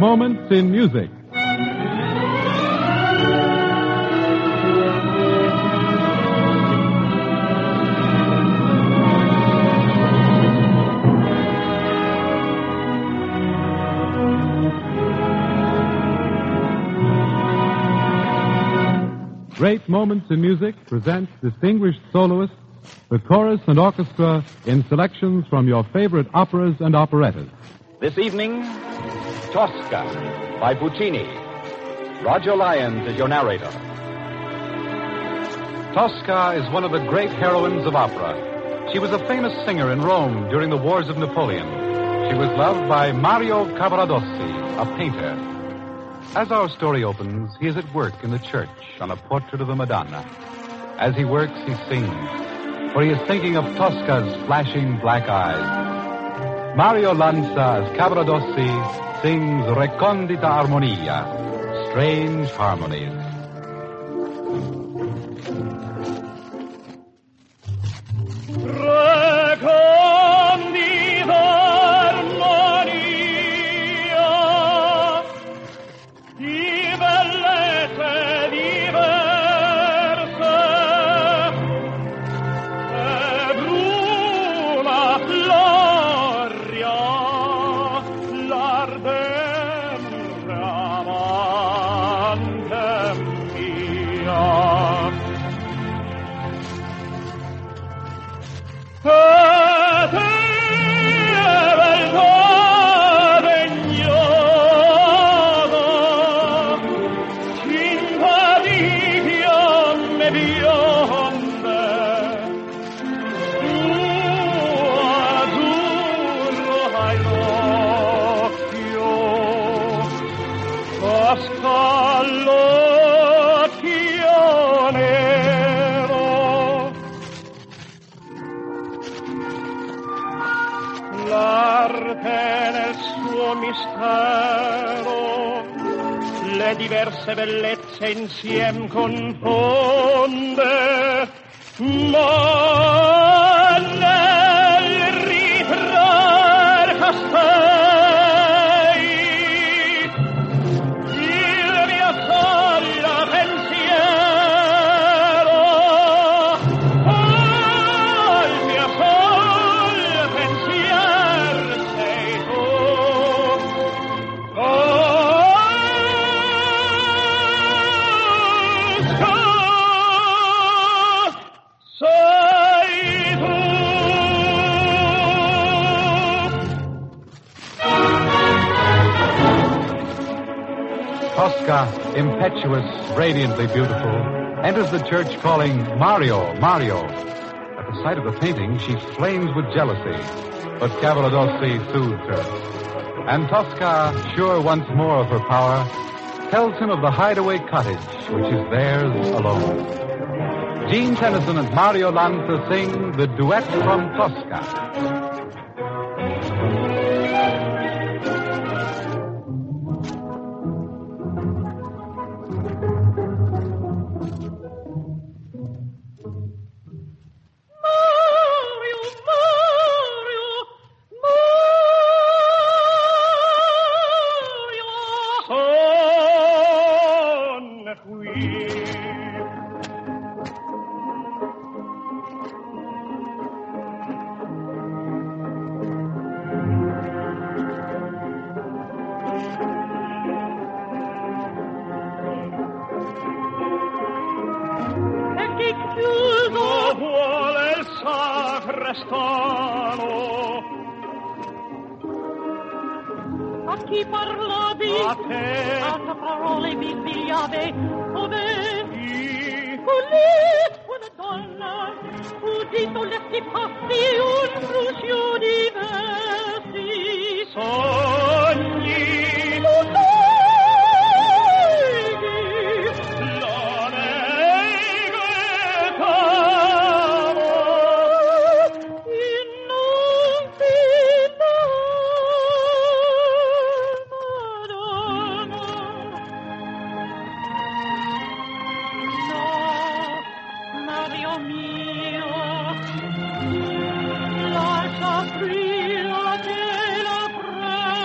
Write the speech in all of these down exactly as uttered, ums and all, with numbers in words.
Moments in Music. Great Moments in Music presents distinguished soloists, the chorus and orchestra in selections from your favorite operas and operettas. This evening, Tosca by Puccini. Roger Lyons is your narrator. Tosca is one of the great heroines of opera. She was a famous singer in Rome during the Wars of Napoleon. She was loved by Mario Cavaradossi, a painter. As our story opens, he is at work in the church on a portrait of the Madonna. As he works, he sings, for he is thinking of Tosca's flashing black eyes. Mario Lanza as Cavaradossi sings Recondita Armonia, strange harmonies. Le diverse bellezze insiem confonde, ma nel ritrar castei il mio solo pensiero, il mio solo pensiero sei tu. Tosca, impetuous, radiantly beautiful, enters the church calling, Mario, Mario. At the sight of the painting, she flames with jealousy, but Cavaradossi soothes her. And Tosca, sure once more of her power, tells him of the hideaway cottage, which is theirs alone. Gene Tennyson and Mario Lanza sing the duet from Tosca. A chi parlavi? A te. Altre parole mi inviavi. Ove? Chi? Colì, una donna. Udito le sti passi un fruscio di versi. Sogni. Lo neghi. Lo nego e t'amo. E non ti Lascia fria che la prego.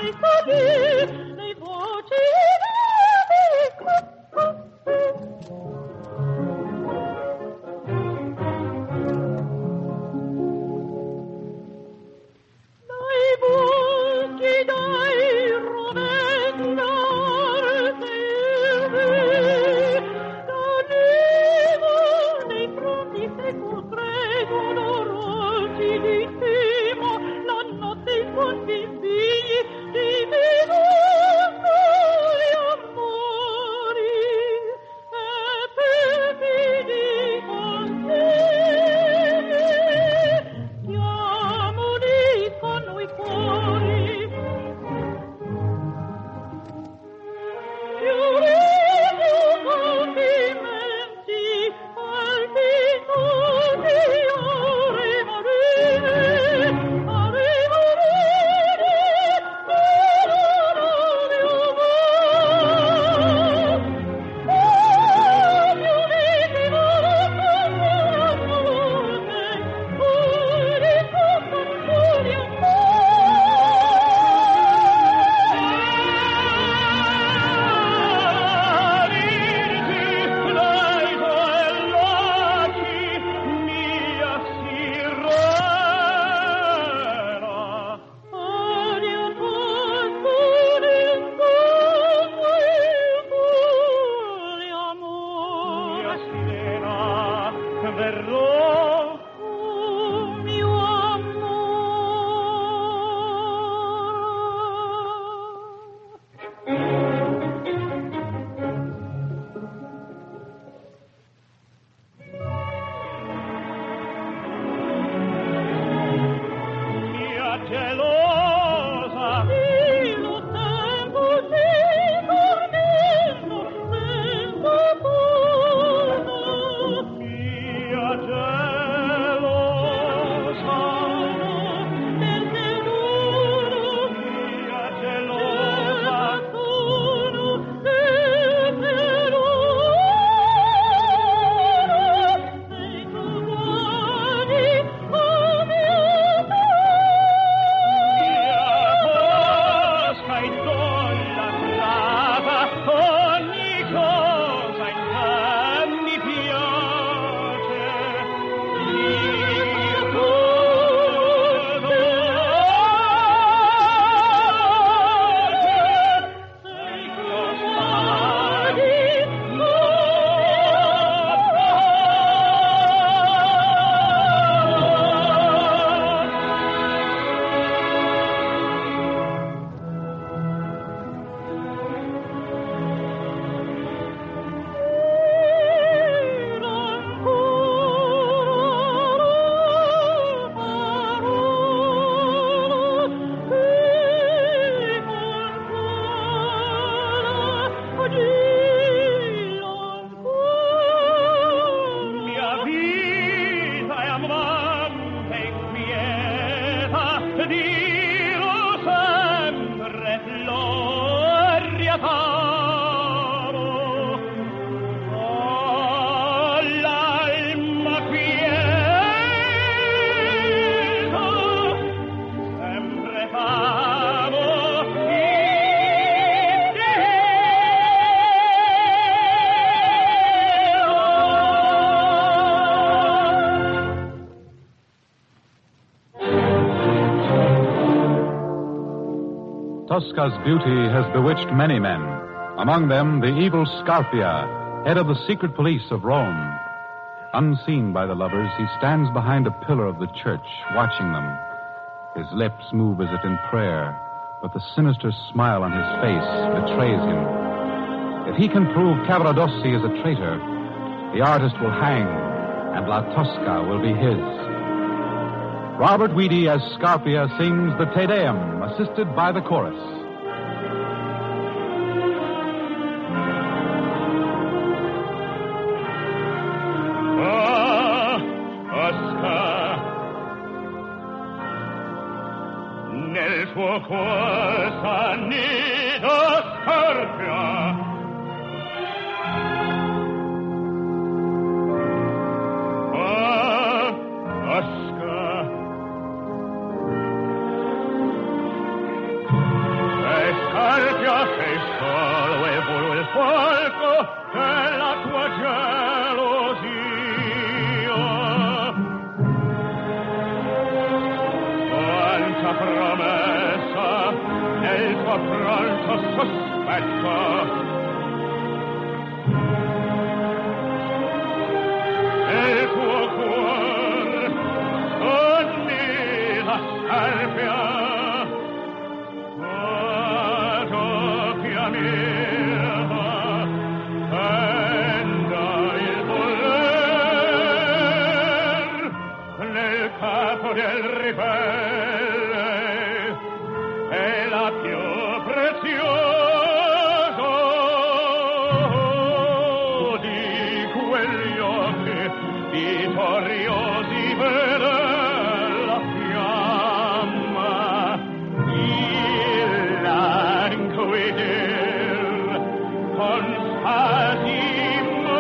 Tosca's beauty has bewitched many men, among them the evil Scarpia, head of the secret police of Rome. Unseen by the lovers, he stands behind a pillar of the church, watching them. His lips move as if in prayer, but the sinister smile on his face betrays him. If he can prove Cavaradossi is a traitor, the artist will hang, and La Tosca will be his. Robert Weedy as Scarpia sings the Te Deum, assisted by the chorus. Ah, Tosca, nel tuo cuore s'annida Scarpia. fuoco della tua gelosia. Quanta promessa nel tuo pronto sospetto. Nel tuo cuor ogni la salvia. Adopia mia, tenda il voler nel capo del ribelle è la più preziosa di quegli occhi vittoriosi per la fiamma il languidir con spasimo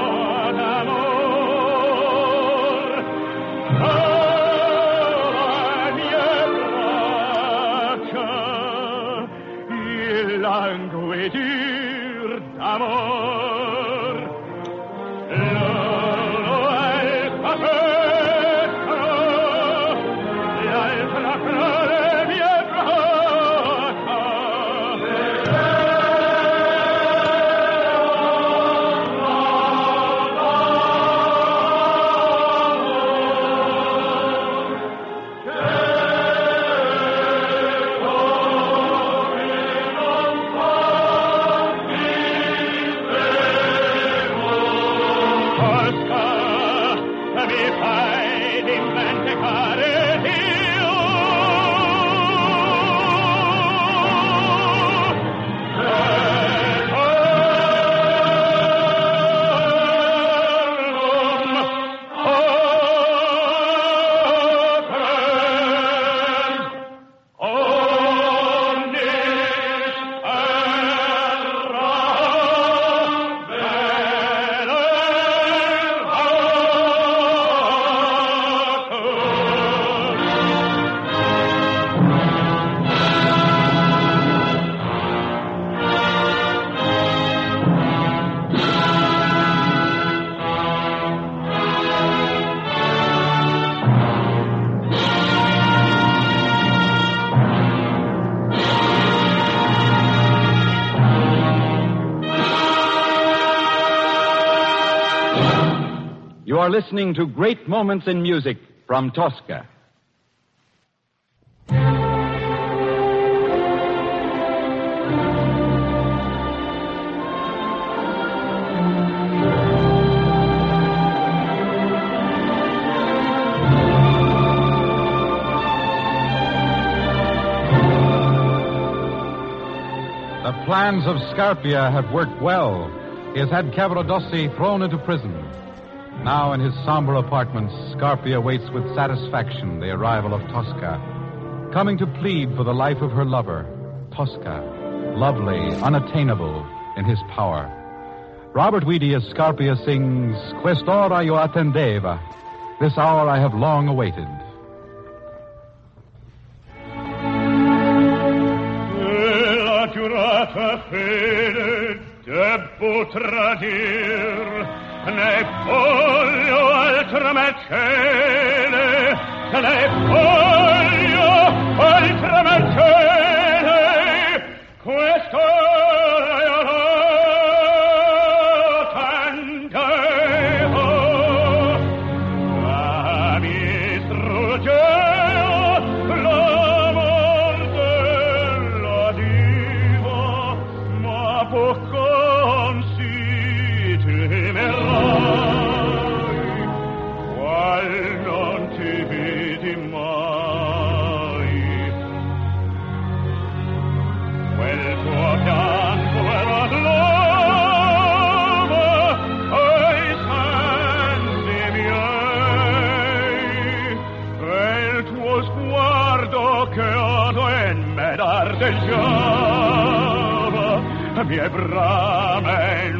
d'amor. Oh, mie braccia, il languidir d'amor. L'uno è il capestro, l'altra fra le mie braccia. Tosca, mi fai dimenticare io. You are listening to Great Moments in Music from Tosca. The plans of Scarpia have worked well. He has had Cavaradossi thrown into prison. Now in his somber apartments, Scarpia waits with satisfaction the arrival of Tosca, coming to plead for the life of her lover, Tosca, lovely, unattainable in his power. Robert Weedy as Scarpia sings, Quest'ora io attendeva. This hour I have long awaited. La giurata fede debbo tradir, ne voglio altra mercede, ne voglio altra mercede, quest'ora io l'attendevo, ma mi struggeva l'amor della diva, ma poco si temerai, qual non ti vidi mai. Quel tuo pianto era l'uomo ai sensi miei, quel tuo sguardo che odo in me dardeggiava, mie brame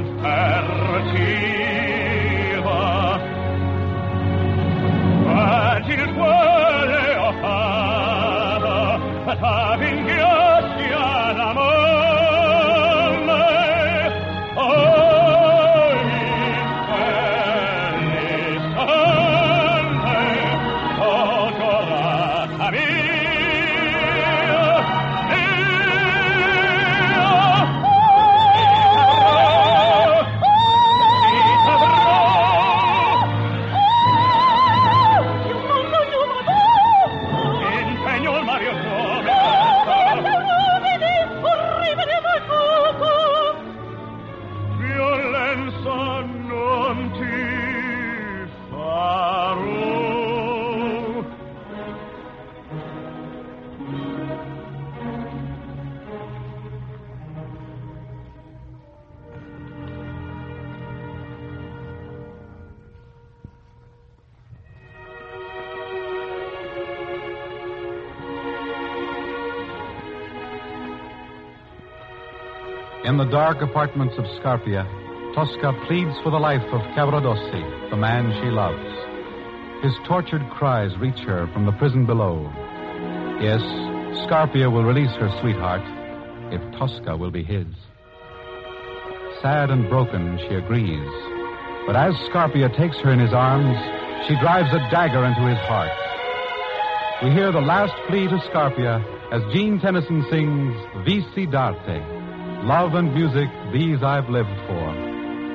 infertiva. Quanti il cuore ho fatto, t'avinghiassi all'amore, In the dark apartments of Scarpia, Tosca pleads for the life of Cavaradossi, the man she loves. His tortured cries reach her from the prison below. Yes, Scarpia will release her sweetheart if Tosca will be his. Sad and broken, she agrees. But as Scarpia takes her in his arms, she drives a dagger into his heart. We hear the last plea to Scarpia as Gene Tennyson sings Visi d'arte. Love and music, these I've lived for.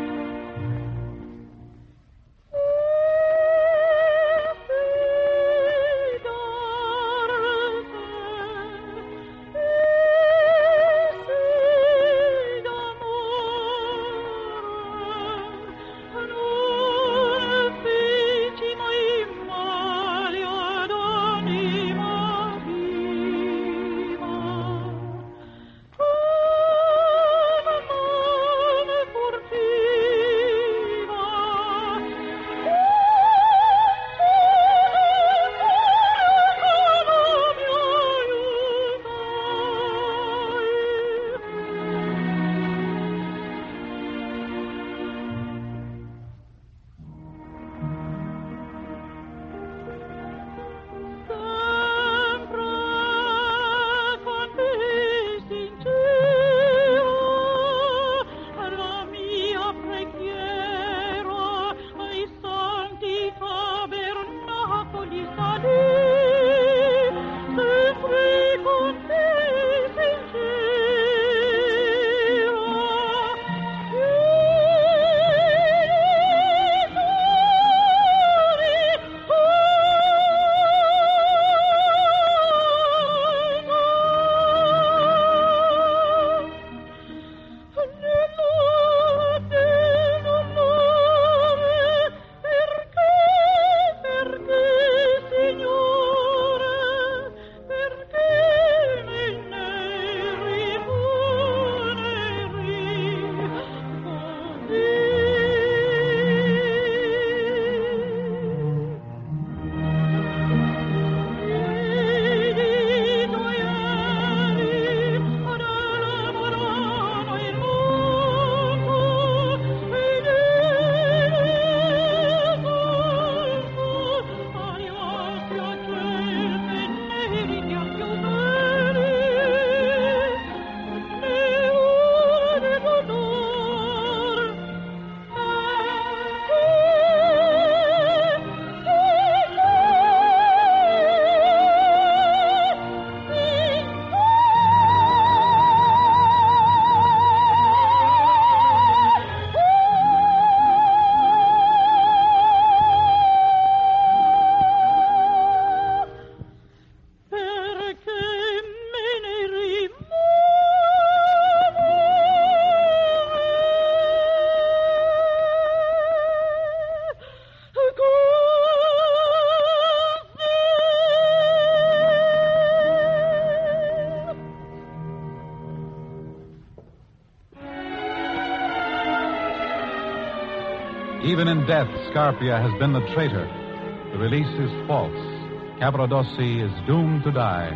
Even in death, Scarpia has been the traitor. The release is false. Cavaradossi is doomed to die.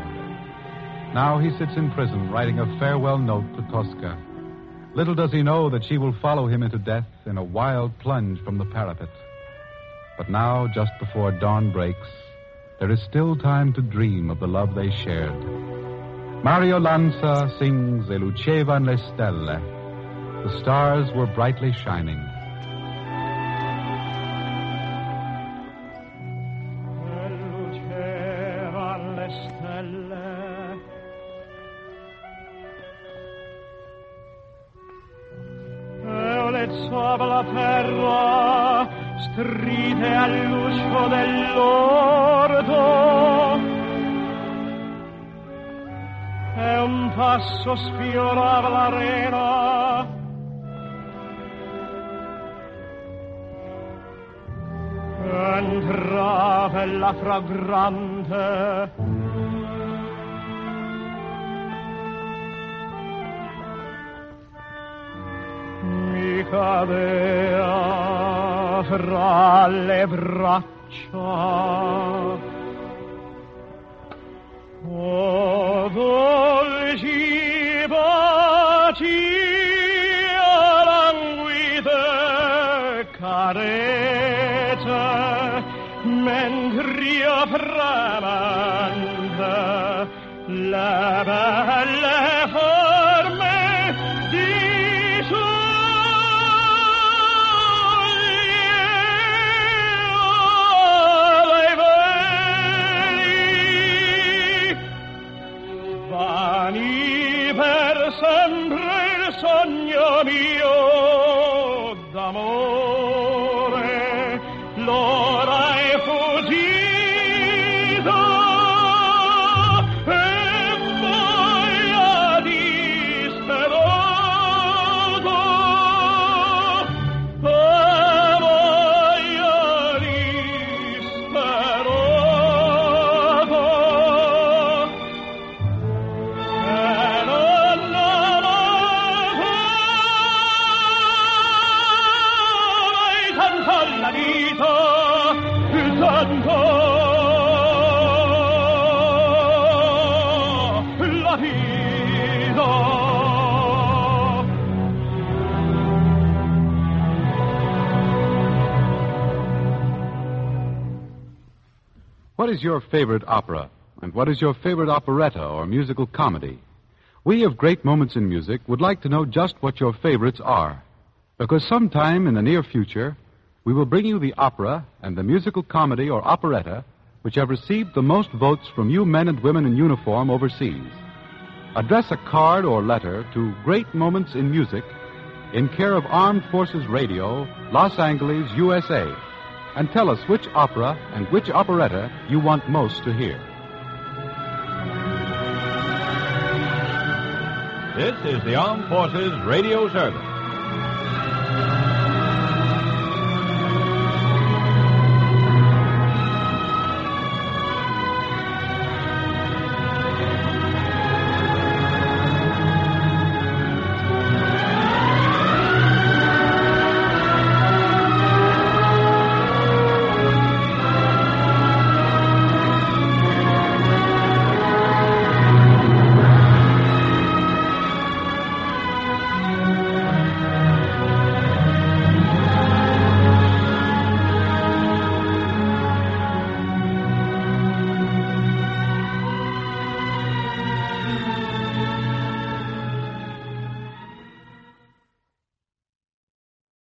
Now he sits in prison writing a farewell note to Tosca. Little does he know that she will follow him into death in a wild plunge from the parapet. But now, just before dawn breaks, there is still time to dream of the love they shared. Mario Lanza sings E lucevan le stelle. The stars were brightly shining. Sopra la terra stride all'uscio dell'orto e un passo sfiorava l'arena entrava la fragrante cadea fra le braccia. O dolci baci le belle forme di soglie veli, vani per sempre il sogno mio d'amore, l'ora è fuggito e poi ha disperato, e poi ha disperato, e non la vita, tanto la vita. What is your favorite opera? And what is your favorite operetta or musical comedy? We of Great Moments in Music would like to know just what your favorites are. Because sometime in the near future, we will bring you the opera and the musical comedy or operetta which have received the most votes from you men and women in uniform overseas. Address a card or letter to Great Moments in Music in care of Armed Forces Radio, Los Angeles, U S A, and tell us which opera and which operetta you want most to hear. This is the Armed Forces Radio Service.